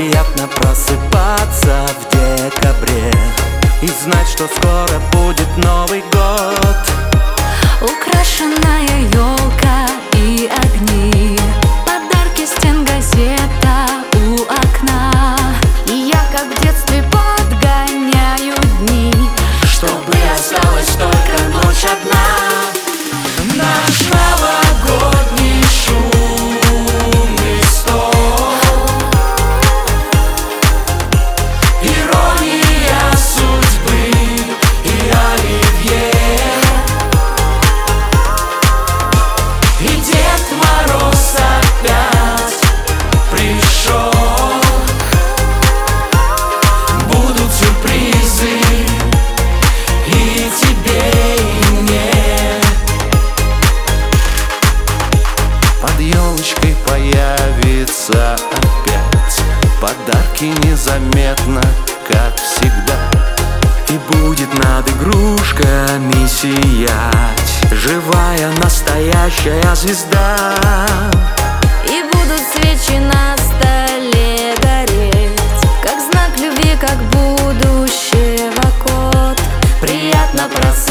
Приятно просыпаться в декабре и знать, что скоро будет Новый год. Украшенная елка и огни, подарки, стенгазета у окна. И я, как в детстве, подгоняю дни, чтобы осталась только ночь одна. Наш новогодний шумный стол, ирония судьбы и оливье, и Дед Мороз опять пришел. Будут сюрпризы и тебе, и мне. Под елочкой появится опять подарки незаметно, как всегда. И будет над игрушками сиять живая настоящая звезда. и будут свечи на столе гореть, как знак любви, как будущего код. Приятно просыпаться